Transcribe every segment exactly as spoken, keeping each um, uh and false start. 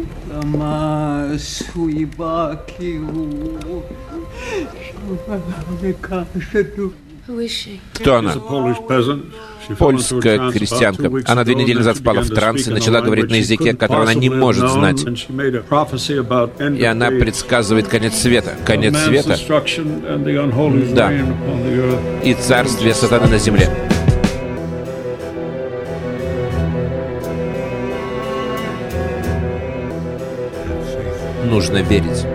Кто она? Польская крестьянка. Она две недели назад впала в транс и начала говорить на языке, который она не может знать. И она предсказывает конец света. Конец света? Да. И царствие сатаны на земле. Нужно верить.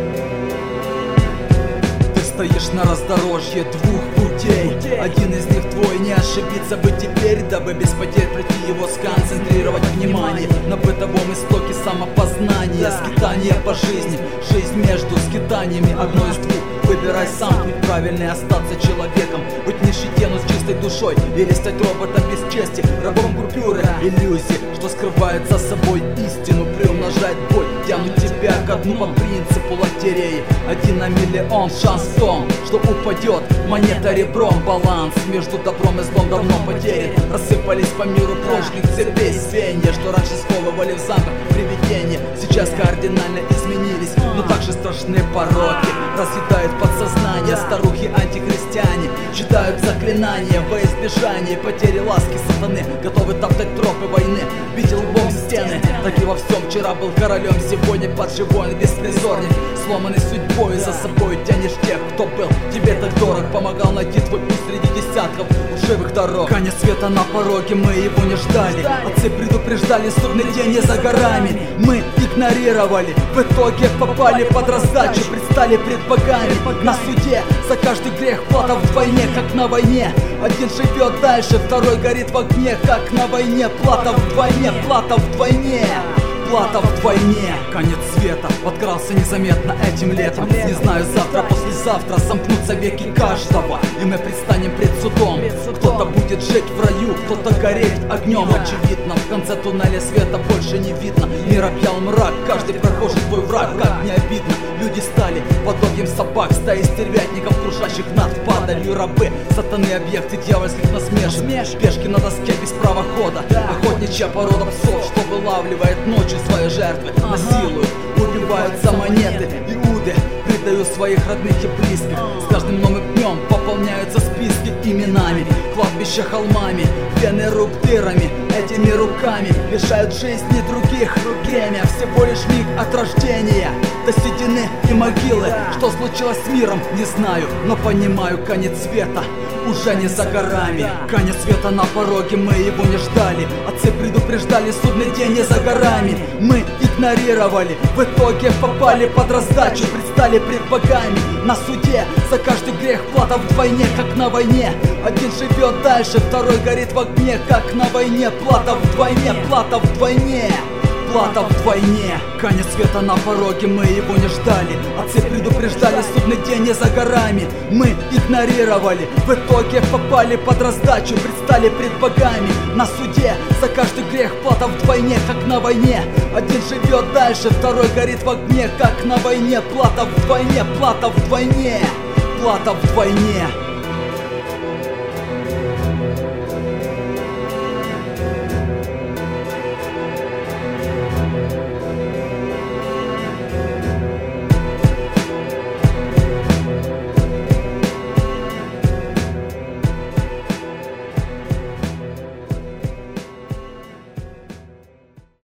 Ты стоишь на раздорожье двух путей. Один из них твой, не ошибиться бы теперь, дабы без потерь пройти его, сконцентрировать внимание на бытовом истоке самопознания, скитания по жизни, жизнь между скитаниями, одно из двух. Выбирай сам путь правильный, остаться человеком, быть в нищете, но с чистой душой, или стать роботом без чести, рабом купюры, иллюзии, что скрывает за собой истину, приумножает боль, тянут тебя ко дну по принципу лотереи. Один на миллион, шанс в том, что упадет монета ребром. Баланс между добром и злом давно потерян. Рассыпались по миру прошлых цепей звенья, что раньше сковывали в замках привидения, сейчас кардинально изменились, но также страшны пороки. Разъедают подсознание старухи антихристиане, читают заклинания во избежание потери ласки сатаны, готовы топтать тропы войны, бить лбом стены. Так и во всем. Вчера был королем, сегодня падший воин, беспризорник, сломанный судьбой, за собой тянешь тех, кто был тебе так дорог, помогал найти твой путь среди десятков лживых дорог. Конец света на пороге, мы его не ждали, отцы предупреждали, судный день не за горами, мы игнорировали, в итоге попали под раздачу, предстали пред богами на суде. За каждый грех плата вдвойне, как на войне. Один живет дальше, второй горит в огне, как на войне. Плата вдвойне, плата вдвойне, плата вдвойне. Конец света подкрался незаметно этим летом. Не знаю, завтра, послезавтра сомкнутся веки каждого, и мы предстанем пред судом. Кто-то будет жить в раю, кто-то гореть огнем. Очевидно, в конце туннеля света больше не видно. Мир объял мрак, каждый прохожий твой враг. Как не обидно, люди стали подобием собак, стаи стервятников, кружащих над падалью рабы. Сатаны, объекты дьявольских насмешек, пешки на доске без права хода. Охотничья порода псов, что вылавливает ночью свои жертвы, насилуют, убивают за монеты. Иуды предают своих родных и близких. С каждым новым днем пополняются списки именами, кладбища холмами, вены рук дырами. Этими руками лишают жизни других. Время всего лишь миг от рождения до седины и могилы. Что случилось с миром, не знаю, но понимаю, конец света уже не за горами. Конец света на пороге, мы его не ждали, отцы предупреждали, судный день не за горами. Мы игнорировали, в итоге попали под раздачу, предстали пред богами на суде. За каждый грех плата вдвойне, как на войне. Один живет дальше, второй горит в огне, как на войне. Плата вдвойне, плата вдвойне, плата вдвойне. Конец света на пороге, мы его не ждали, отцы предупреждали, судный день не за горами. Мы игнорировали, в итоге попали под раздачу, предстали пред богами на суде. За каждый грех плата вдвойне, как на войне. Один живет дальше, второй горит в огне, как на войне. Плата вдвойне, плата вдвойне, плата вдвойне.